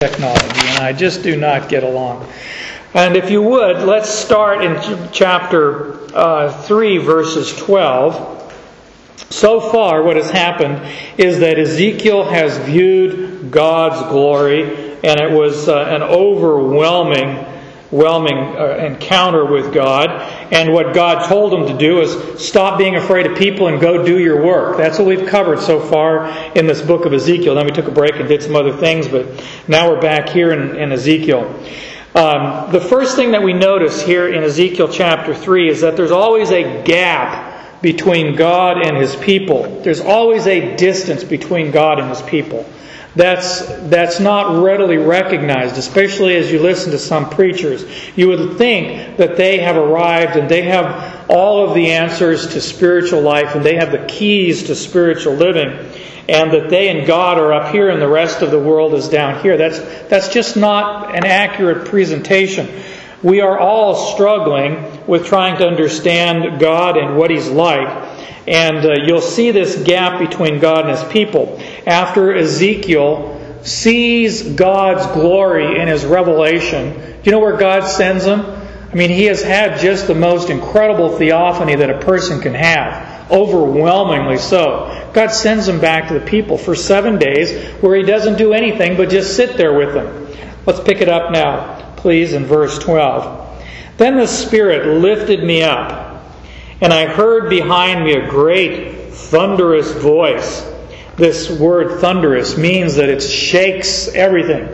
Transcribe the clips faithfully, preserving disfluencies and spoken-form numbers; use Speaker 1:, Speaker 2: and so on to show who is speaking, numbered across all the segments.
Speaker 1: technology, and I just do not get along. And if you would, let's start in chapter uh, three, verses twelve. So far, what has happened is that Ezekiel has viewed God's glory, and it was uh, an overwhelming Whelming uh, encounter with God. And what God told him to do is stop being afraid of people and go do your work. That's what we've covered so far in this book of Ezekiel. Then we took a break and did some other things, but now we're back here in, in Ezekiel. Um, the first thing that we notice here in Ezekiel chapter three is that there's always a gap between God and His people. There's always a distance between God and His people. That's that's not readily recognized, especially as you listen to some preachers. You would think that they have arrived and they have all of the answers to spiritual life and they have the keys to spiritual living, and that they and God are up here and the rest of the world is down here. That's that's just not an accurate presentation. We are all struggling with trying to understand God and what He's like. And uh, you'll see this gap between God and His people. After Ezekiel sees God's glory in his revelation, do you know where God sends him? I mean, he has had just the most incredible theophany that a person can have. Overwhelmingly so. God sends him back to the people for seven days where He doesn't do anything but just sit there with them. Let's pick it up now, please, in verse twelve. Then the Spirit lifted me up, and I heard behind me a great thunderous voice. This word thunderous means that it shakes everything.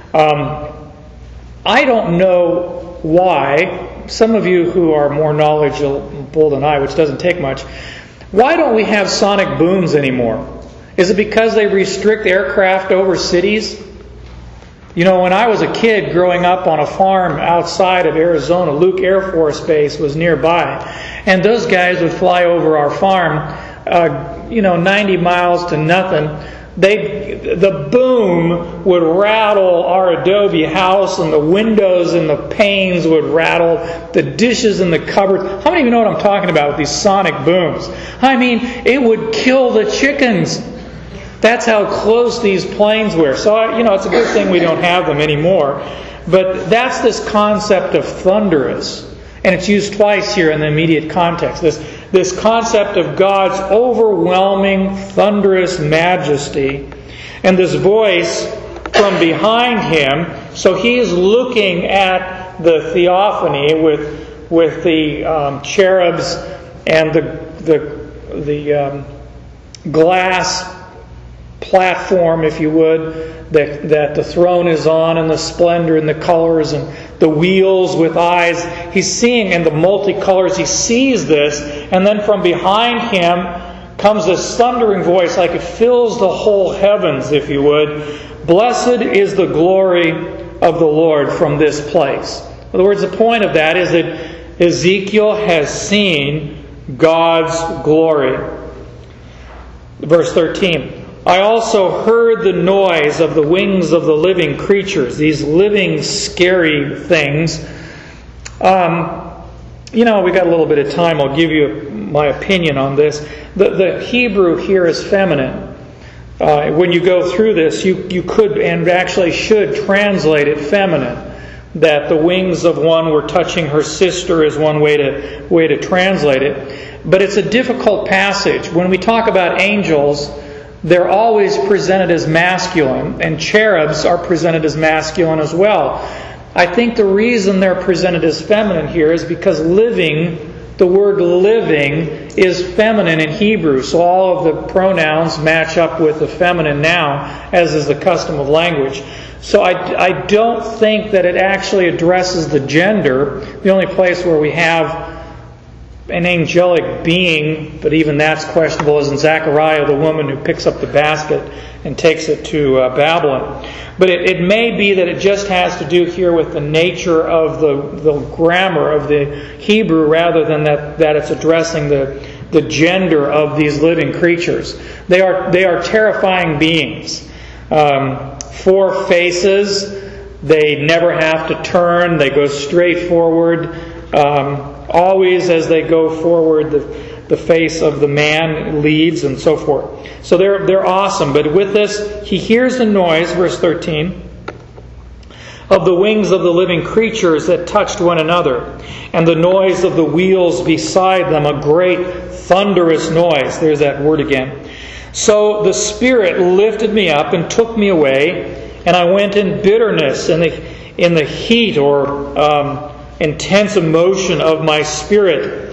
Speaker 1: Um, I don't know why. Some of you who are more knowledgeable than I, which doesn't take much, why don't we have sonic booms anymore? Is it because they restrict aircraft over cities? You know, when I was a kid growing up on a farm outside of Arizona, Luke Air Force Base was nearby. And those guys would fly over our farm, uh, you know, ninety miles to nothing. They, the boom would rattle our adobe house, and the windows and the panes would rattle, the dishes in the cupboards. How many of you know what I'm talking about with these sonic booms? I mean, it would kill the chickens. That's how close these planes were. So, you know, it's a good thing we don't have them anymore. But that's this concept of thunderous. And it's used twice here in the immediate context. This, this concept of God's overwhelming, thunderous majesty. And this voice from behind Him. So He's looking at the theophany with, with the um, cherubs and the, the, the um, glass platform, if you would, that, that the throne is on, and the splendor and the colors and the wheels with eyes. He's seeing in the multicolors, he sees this, and then from behind him comes this thundering voice like it fills the whole heavens, if you would. Blessed is the glory of the Lord from this place. In other words, the point of that is that Ezekiel has seen God's glory. Verse thirteen. I also heard the noise of the wings of the living creatures, these living, scary things. Um, you know, we got a little bit of time. I'll give you my opinion on this. The, the Hebrew here is feminine. Uh, when you go through this, you, you could and actually should translate it feminine. That the wings of one were touching her sister is one way to way to translate it. But it's a difficult passage. When we talk about angels, they're always presented as masculine, and cherubs are presented as masculine as well. I think the reason they're presented as feminine here is because living, the word living, is feminine in Hebrew. So all of the pronouns match up with the feminine noun, as is the custom of language. So I, I don't think that it actually addresses the gender. The only place where we have an angelic being, but even that's questionable, is in Zechariah, the woman who picks up the basket and takes it to uh, Babylon. But it, it may be that it just has to do here with the nature of the, the grammar of the Hebrew, rather than that, that it's addressing the, the gender of these living creatures. They are, they are terrifying beings. Um, four faces. They never have to turn. They go straight forward. Um, always as they go forward, the, the face of the man leads, and so forth. So they're they're awesome. But with this, he hears the noise, verse thirteen. of the wings of the living creatures that touched one another, and the noise of the wheels beside them, a great thunderous noise. There's that word again. So the Spirit lifted me up and took me away, and I went in bitterness, in the, in the heat or um, intense emotion of my spirit.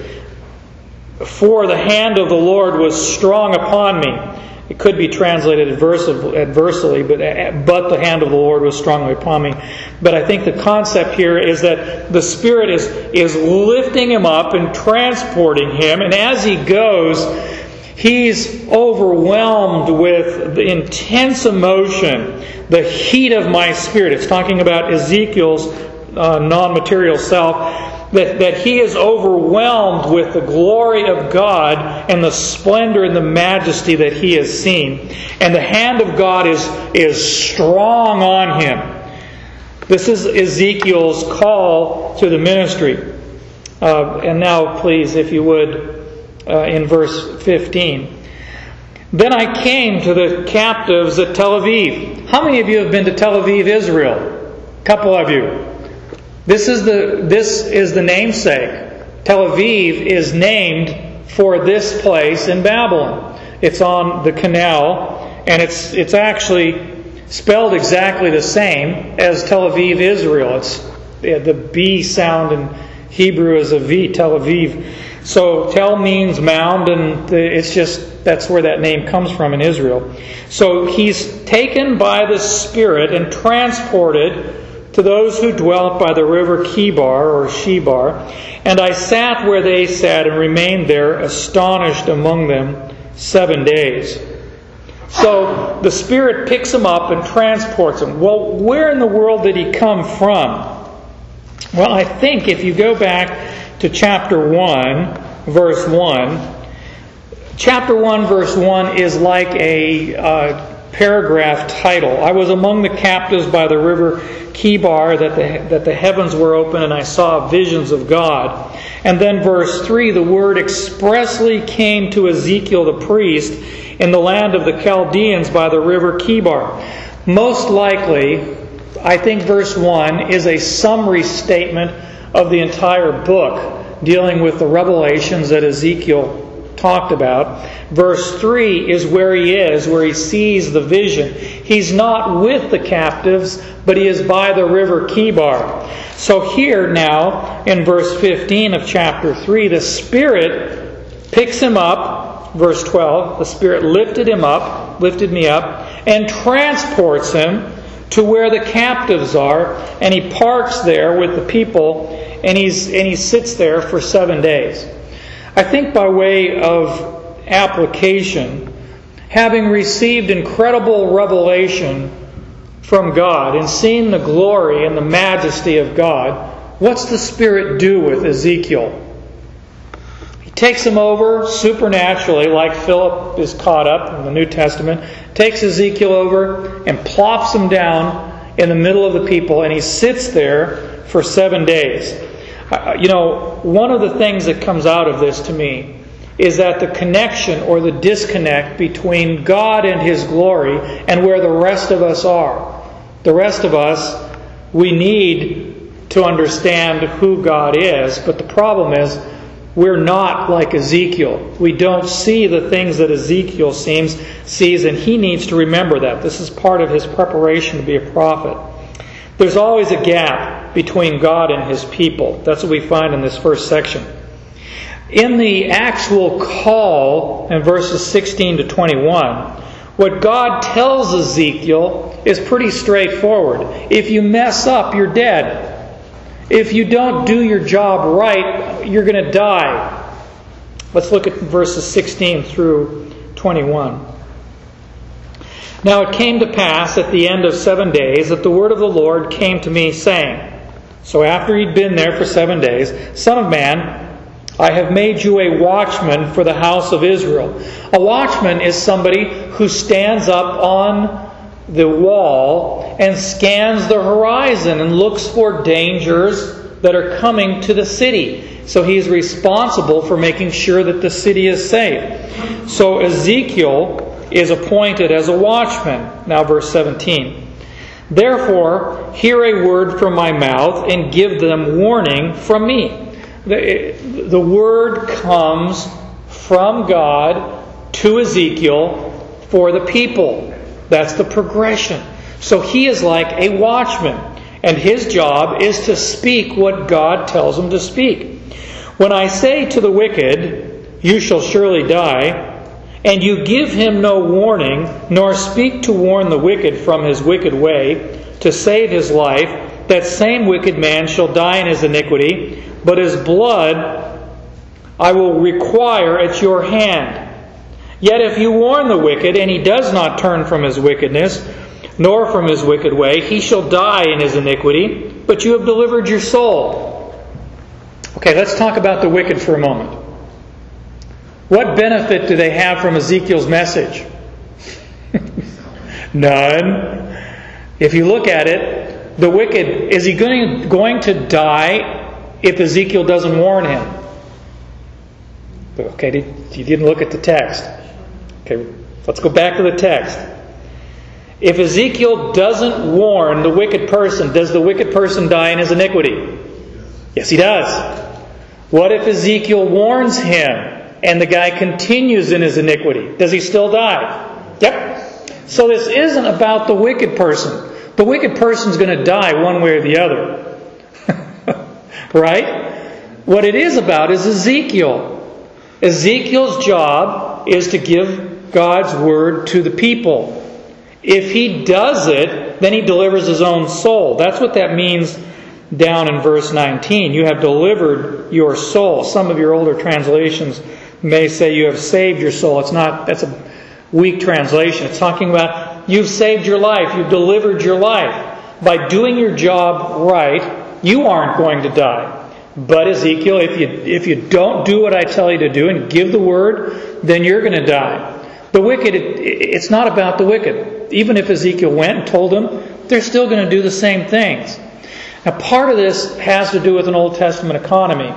Speaker 1: For the hand of the Lord was strong upon me. It could be translated adversely, but, but the hand of the Lord was strongly upon me. But I think the concept here is that the Spirit is, is lifting him up and transporting him. And as he goes, he's overwhelmed with the intense emotion, the heat of my spirit. It's talking about Ezekiel's uh, non-material self. That, that he is overwhelmed with the glory of God and the splendor and the majesty that he has seen. And the hand of God is, is strong on him. This is Ezekiel's call to the ministry. Uh, and now, please, if you would, uh, in verse fifteen. Then I came to the captives at Tel Aviv. How many of you have been to Tel Aviv, Israel? A couple of you. This is the this is the namesake. Tel Aviv is named for this place in Babylon. It's on the canal, and it's it's actually spelled exactly the same as Tel Aviv, Israel. It's the B sound in Hebrew is a V, Tel Aviv. So Tel means mound, and it's just that's where that name comes from in Israel. So he's taken by the Spirit and transported to those who dwelt by the river Kibar or Shebar, and I sat where they sat and remained there, astonished among them seven days. So the Spirit picks him up and transports him. Well, where in the world did he come from? Well, I think if you go back to chapter one, verse one, chapter one, verse one is like a uh, paragraph title. I was among the captives by the river Kibar, that the, that the heavens were open, and I saw visions of God. And then verse three, the word expressly came to Ezekiel the priest in the land of the Chaldeans by the river Kibar. Most likely, I think verse one is a summary statement of the entire book, dealing with the revelations that Ezekiel talked about. Verse three is where he is, where he sees the vision. He's not with the captives, but he is by the river Kibar. So here now, in verse fifteen of chapter three, the Spirit picks him up, verse twelve, the Spirit lifted him up, lifted me up, and transports him to where the captives are, and he parks there with the people, and he's and he sits there for seven days. I think by way of application, having received incredible revelation from God and seeing the glory and the majesty of God, what's the Spirit do with Ezekiel? He takes him over supernaturally, like Philip is caught up in the New Testament, takes Ezekiel over and plops him down in the middle of the people, and he sits there for seven days. You know, one of the things that comes out of this to me is that the connection or the disconnect between God and His glory and where the rest of us are. The rest of us, we need to understand who God is, but the problem is we're not like Ezekiel. We don't see the things that Ezekiel seems, sees, and he needs to remember that. This is part of his preparation to be a prophet. There's always a gap between God and His people. That's what we find in this first section. In the actual call in verses sixteen to twenty-one, what God tells Ezekiel is pretty straightforward. If you mess up, you're dead. If you don't do your job right, you're going to die. Let's look at verses sixteen through twenty-one. Now it came to pass at the end of seven days that the word of the Lord came to me, saying, so after he'd been there for seven days, Son of man, I have made you a watchman for the house of Israel. A watchman is somebody who stands up on the wall and scans the horizon and looks for dangers that are coming to the city. So he is responsible for making sure that the city is safe. So Ezekiel is appointed as a watchman. Now verse seventeen. Therefore, hear a word from my mouth and give them warning from me. The, the word comes from God to Ezekiel for the people. That's the progression. So he is like a watchman, and his job is to speak what God tells him to speak. When I say to the wicked, you shall surely die, and you give him no warning, nor speak to warn the wicked from his wicked way, to save his life, that same wicked man shall die in his iniquity, but his blood I will require at your hand. Yet if you warn the wicked, and he does not turn from his wickedness, nor from his wicked way, he shall die in his iniquity, but you have delivered your soul. Okay, let's talk about the wicked for a moment. What benefit do they have from Ezekiel's message? None. If you look at it, the wicked, is he going, going to die if Ezekiel doesn't warn him? Okay, you didn't look at the text. Okay, let's go back to the text. If Ezekiel doesn't warn the wicked person, does the wicked person die in his iniquity? Yes, he does. What if Ezekiel warns him and the guy continues in his iniquity? Does he still die? Yep. So this isn't about the wicked person. The wicked person's going to die one way or the other. Right? What it is about is Ezekiel. Ezekiel's job is to give God's word to the people. If he does it, then he delivers his own soul. That's what that means down in verse nineteen. You have delivered your soul. Some of your older translations may say you have saved your soul. It's not, that's a weak translation. It's talking about you've saved your life. You've delivered your life. By doing your job right, you aren't going to die. But Ezekiel, if you if you don't do what I tell you to do and give the word, then you're going to die. The wicked, it, it's not about the wicked. Even if Ezekiel went and told them, they're still going to do the same things. Now, part of this has to do with an Old Testament economy.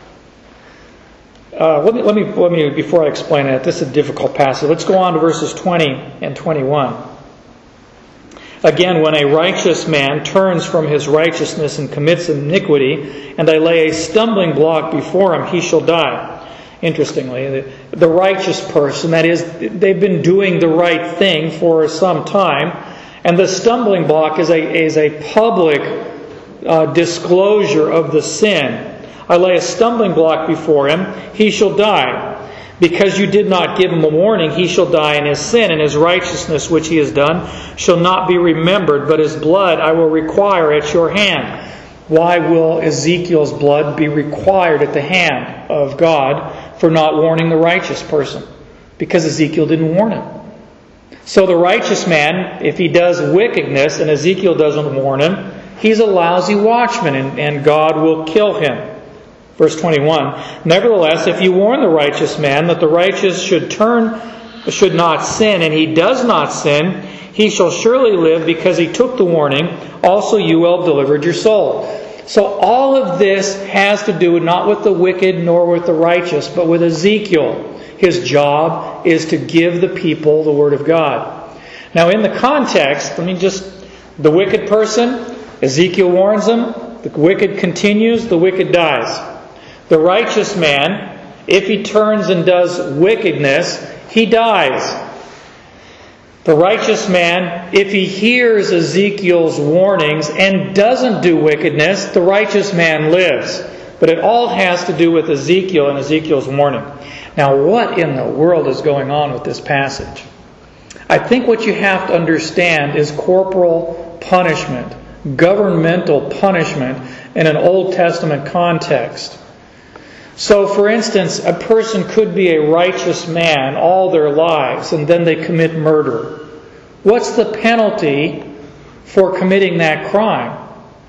Speaker 1: Uh, let me let me let me before I explain that, this is a difficult passage. Let's go on to verses twenty and twenty-one. Again, when a righteous man turns from his righteousness and commits iniquity, and I lay a stumbling block before him, he shall die. Interestingly, the, the righteous person, that is, they've been doing the right thing for some time, and the stumbling block is a, is a public uh, disclosure of the sin. I lay a stumbling block before him, he shall die. Because you did not give him a warning, he shall die in his sin, and his righteousness which he has done shall not be remembered, but his blood I will require at your hand. Why will Ezekiel's blood be required at the hand of God for not warning the righteous person? Because Ezekiel didn't warn him. So the righteous man, if he does wickedness and Ezekiel doesn't warn him, he's a lousy watchman, and, and God will kill him. Verse twenty-one, nevertheless, if you warn the righteous man that the righteous should turn, should not sin, and he does not sin, he shall surely live because he took the warning. Also you will have delivered your soul. So all of this has to do not with the wicked nor with the righteous, but with Ezekiel. His job is to give the people the Word of God. Now in the context, let me just, the wicked person, Ezekiel warns them, the wicked continues, the wicked dies. The righteous man, if he turns and does wickedness, he dies. The righteous man, if he hears Ezekiel's warnings and doesn't do wickedness, the righteous man lives. But it all has to do with Ezekiel and Ezekiel's warning. Now, what in the world is going on with this passage? I think what you have to understand is corporal punishment, governmental punishment in an Old Testament context. So, for instance, a person could be a righteous man all their lives and then they commit murder. What's the penalty for committing that crime?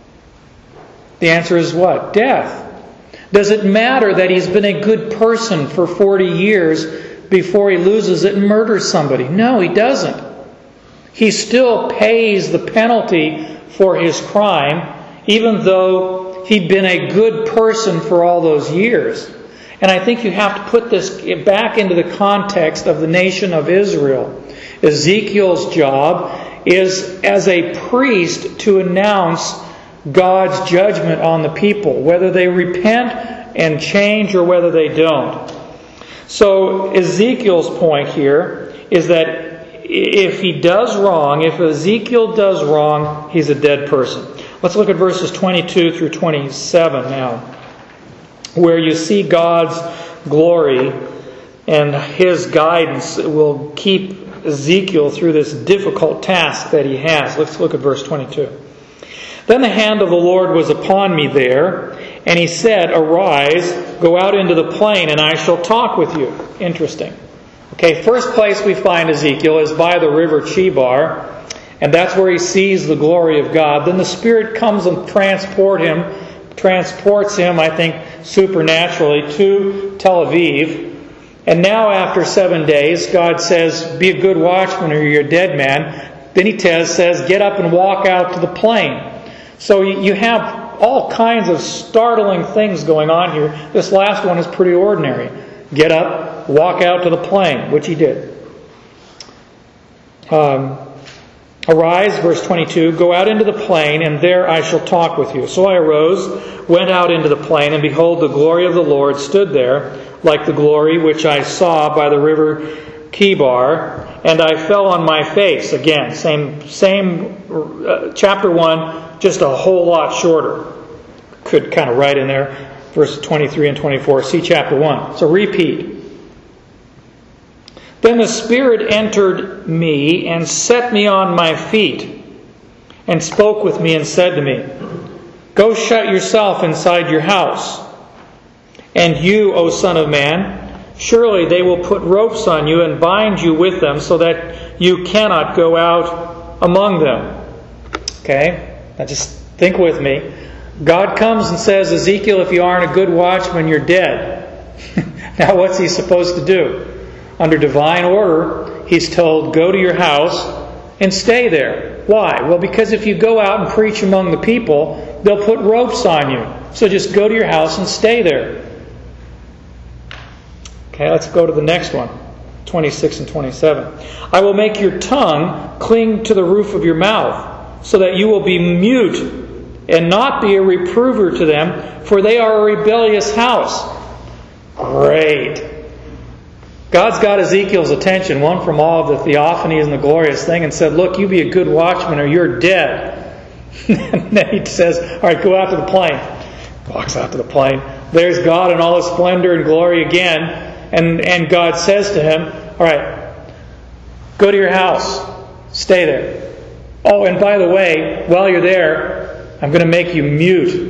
Speaker 1: The answer is what? Death. Does it matter that he's been a good person for forty years before he loses it and murders somebody? No, he doesn't. He still pays the penalty for his crime, even though he'd been a good person for all those years. And I think you have to put this back into the context of the nation of Israel. Ezekiel's job is as a priest to announce God's judgment on the people, whether they repent and change or whether they don't. So Ezekiel's point here is that if he does wrong, if Ezekiel does wrong, he's a dead person. Let's look at verses twenty-two through twenty-seven now, where you see God's glory and His guidance will keep Ezekiel through this difficult task that he has. Let's look at verse twenty-two. Then the hand of the Lord was upon me there, and He said, "Arise, go out into the plain, and I shall talk with you." Interesting. Okay, first place we find Ezekiel is by the river Chebar, and that's where he sees the glory of God. Then the Spirit comes and transport him, transports him, I think, supernaturally to Tel Aviv. And now after seven days, God says, "Be a good watchman or you're a dead man." Then He says, "Get up and walk out to the plain." So you have all kinds of startling things going on here. This last one is pretty ordinary. Get up, walk out to the plain, which he did. Um, Arise, verse twenty-two, go out into the plain, and there I shall talk with you. So I arose, went out into the plain, and behold, the glory of the Lord stood there, like the glory which I saw by the river Chebar, and I fell on my face. Again, same, same uh, chapter one, just a whole lot shorter. Could kind of write in there, verses twenty-three and twenty-four. See chapter one. So repeat. Then the Spirit entered me and set me on my feet and spoke with me and said to me, "Go shut yourself inside your house. And you, O Son of Man, surely they will put ropes on you and bind you with them so that you cannot go out among them." Okay? Now just think with me. God comes and says, "Ezekiel, if you aren't a good watchman, you're dead." Now what's he supposed to do? Under divine order, he's told, go to your house and stay there. Why? Well, because if you go out and preach among the people, they'll put ropes on you. So just go to your house and stay there. Okay, let's go to the next one. twenty-six and twenty-seven. I will make your tongue cling to the roof of your mouth, so that you will be mute and not be a reprover to them, for they are a rebellious house. Great. God's got Ezekiel's attention, one from all of the theophanies and the glorious thing, and said, look, you be a good watchman or you're dead. And then he says, all right, go out to the plain. Walks out to the plain. There's God in all His splendor and glory again. And, and God says to him, all right, go to your house. Stay there. Oh, and by the way, while you're there, I'm going to make you mute.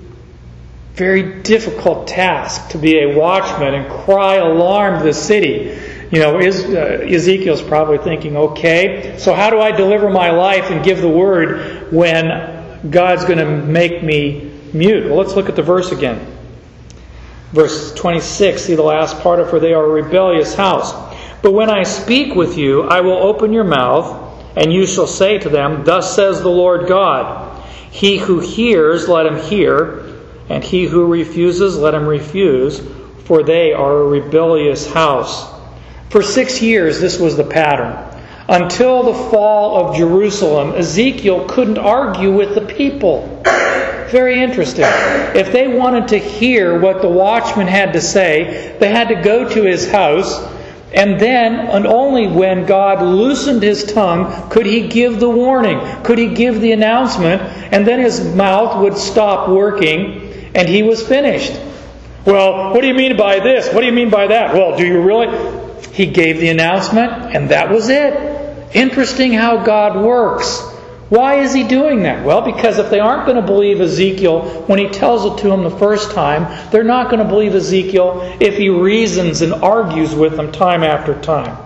Speaker 1: Very difficult task to be a watchman and cry alarm to the city. You know, is, uh, Ezekiel's probably thinking, okay, so how do I deliver my life and give the word when God's going to make me mute? Well, let's look at the verse again. Verse twenty-six, see the last part of, for they are a rebellious house. But when I speak with you, I will open your mouth, and you shall say to them, thus says the Lord God, he who hears, let him hear, and he who refuses, let him refuse, for they are a rebellious house. For six years, this was the pattern. Until the fall of Jerusalem, Ezekiel couldn't argue with the people. Very interesting. If they wanted to hear what the watchman had to say, they had to go to his house, and then, and only when God loosened his tongue, could he give the warning, could he give the announcement, and then his mouth would stop working, and he was finished. Well, what do you mean by this? What do you mean by that? Well, do you really? He gave the announcement, and that was it. Interesting how God works. Why is He doing that? Well, because if they aren't going to believe Ezekiel when He tells it to them the first time, they're not going to believe Ezekiel if He reasons and argues with them time after time.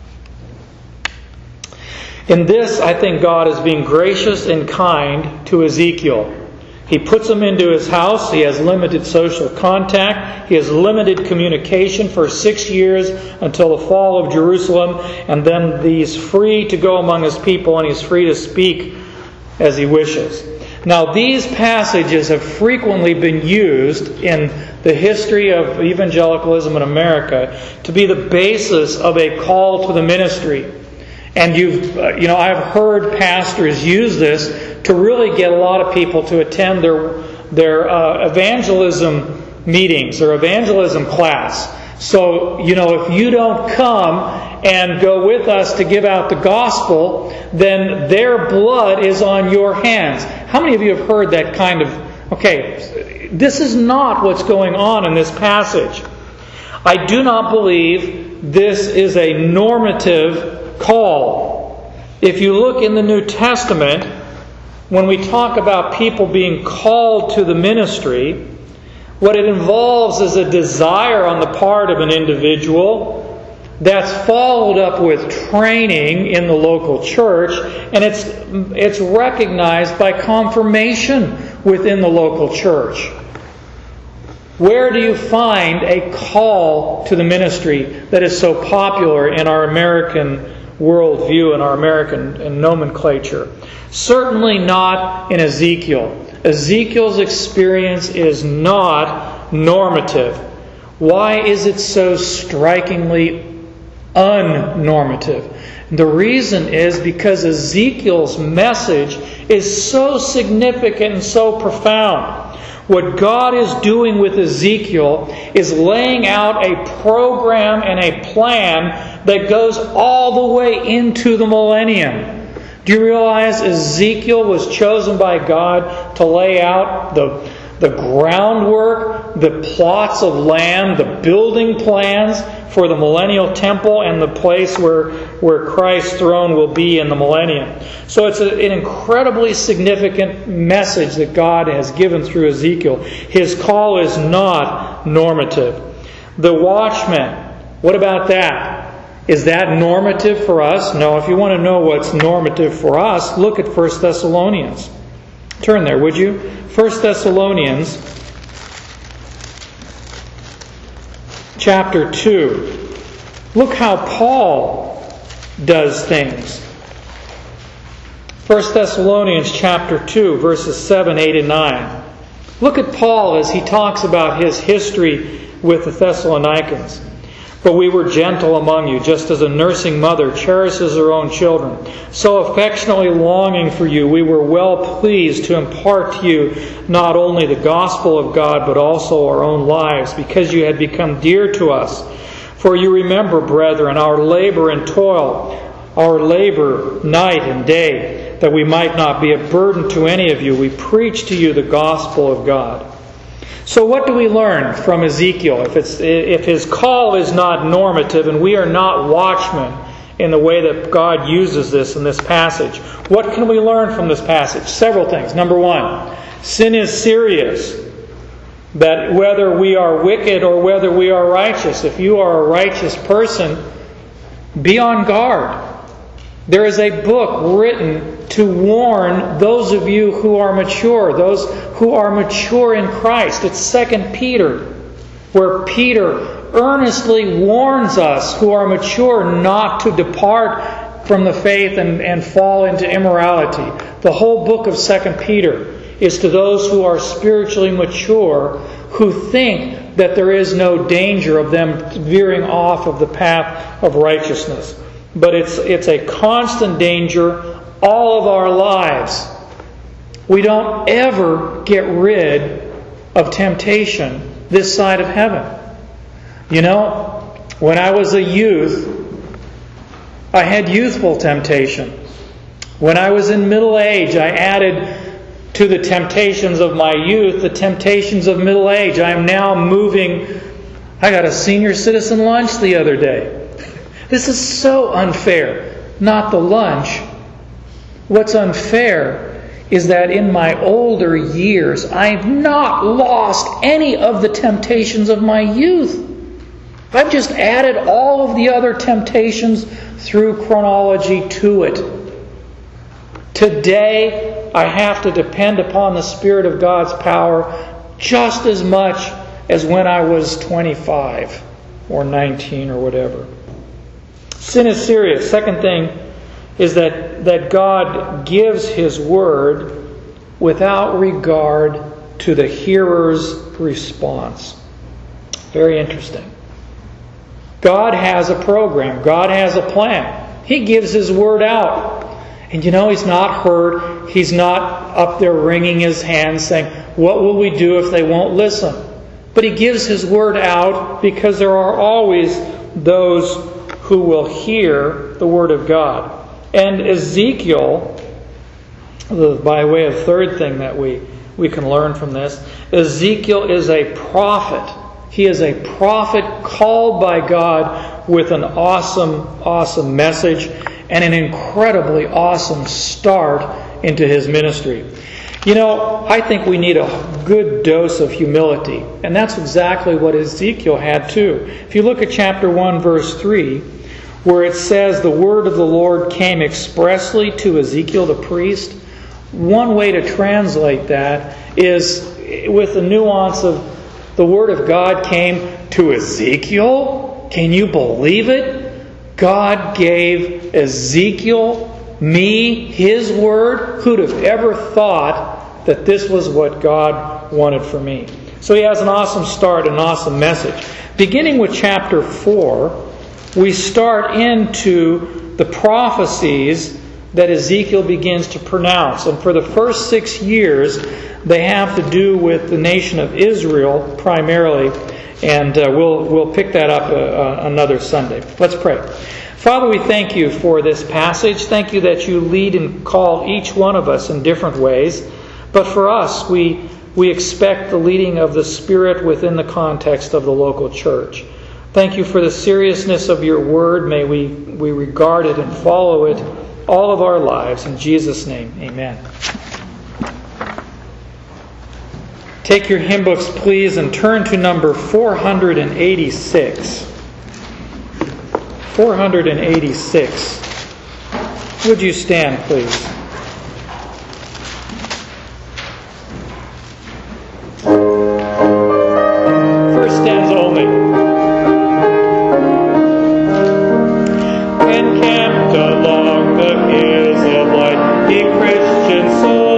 Speaker 1: In this, I think God is being gracious and kind to Ezekiel. He puts him into his house. He has limited social contact. He has limited communication for six years until the fall of Jerusalem. And then he's free to go among his people and he's free to speak as he wishes. Now, these passages have frequently been used in the history of evangelicalism in America to be the basis of a call to the ministry. And you've, uh, you know, I've heard pastors use this to really get a lot of people to attend their their uh, evangelism meetings or evangelism class. So, you know, if you don't come and go with us to give out the gospel, then their blood is on your hands. How many of you have heard that kind of... Okay, this is not what's going on in this passage. I do not believe this is a normative call. If you look in the New Testament, when we talk about people being called to the ministry, what it involves is a desire on the part of an individual that's followed up with training in the local church, and it's it's recognized by confirmation within the local church. Where do you find a call to the ministry that is so popular in our American worldview and our American nomenclature? Certainly not in Ezekiel. Ezekiel's experience is not normative. Why is it so strikingly unnormative? The reason is because Ezekiel's message is so significant and so profound. What God is doing with Ezekiel is laying out a program and a plan that goes all the way into the millennium. Do you realize Ezekiel was chosen by God to lay out the, the groundwork, the plots of land, the building plans for the millennial temple and the place where, where Christ's throne will be in the millennium? So it's a, an incredibly significant message that God has given through Ezekiel. His call is not normative. The watchman, what about that? Is that normative for us? No. If you want to know what's normative for us, look at First Thessalonians. Turn there, would you? First Thessalonians chapter two. Look how Paul does things. First Thessalonians chapter two, verses seven, eight, and nine. Look at Paul as he talks about his history with the Thessalonians. But we were gentle among you, just as a nursing mother cherishes her own children. So affectionately longing for you, we were well pleased to impart to you not only the gospel of God, but also our own lives, because you had become dear to us. For you remember, brethren, our labor and toil, our labor night and day, that we might not be a burden to any of you. We preach to you the gospel of God. So what do we learn from Ezekiel? If it's if his call is not normative and we are not watchmen in the way that God uses this in this passage, what can we learn from this passage? Several things. Number one, sin is serious. That whether we are wicked or whether we are righteous, if you are a righteous person, be on guard. There is a book written to warn those of you who are mature, those who are mature in Christ. It's Second Peter, where Peter earnestly warns us who are mature not to depart from the faith and, and fall into immorality. The whole book of Second Peter is to those who are spiritually mature, who think that there is no danger of them veering off of the path of righteousness. But it's it's a constant danger all of our lives. We don't ever get rid of temptation this side of heaven. You know, when I was a youth, I had youthful temptation. When I was in middle age, I added to the temptations of my youth the temptations of middle age. I am now moving. I got a senior citizen lunch the other day. This is so unfair. Not the lunch. What's unfair is that in my older years, I've not lost any of the temptations of my youth. I've just added all of the other temptations through chronology to it. Today, I have to depend upon the Spirit of God's power just as much as when I was twenty-five or nineteen or whatever. Sin is serious. Second thing is that, that God gives His Word without regard to the hearer's response. Very interesting. God has a program. God has a plan. He gives His Word out. And you know, He's not hurt. He's not up there wringing His hands saying, what will we do if they won't listen? But He gives His Word out because there are always those who will hear the Word of God. And Ezekiel, by way of third thing that we, we can learn from this, Ezekiel is a prophet. He is a prophet called by God with an awesome, awesome message and an incredibly awesome start into his ministry. You know, I think we need a good dose of humility. And that's exactly what Ezekiel had too. If you look at chapter one, verse three, where it says the word of the Lord came expressly to Ezekiel the priest, one way to translate that is with the nuance of the word of God came to Ezekiel. Can you believe it? God gave Ezekiel, me, His Word. Who'd have ever thought that this was what God wanted for me? So he has an awesome start, an awesome message. Beginning with chapter four, we start into the prophecies that Ezekiel begins to pronounce. And for the first six years, they have to do with the nation of Israel primarily. And uh, we'll we'll pick that up uh, uh, another Sunday. Let's pray. Father, we thank You for this passage. Thank You that You lead and call each one of us in different ways. But for us, we we expect the leading of the Spirit within the context of the local church. Thank You for the seriousness of Your Word. May we, we regard it and follow it all of our lives. In Jesus' name, amen. Take your hymn books, please, and turn to number four hundred eighty-six. four hundred eighty-six. Would you stand, please? First stanza only. Encamped along the hills of light, ye Christian souls,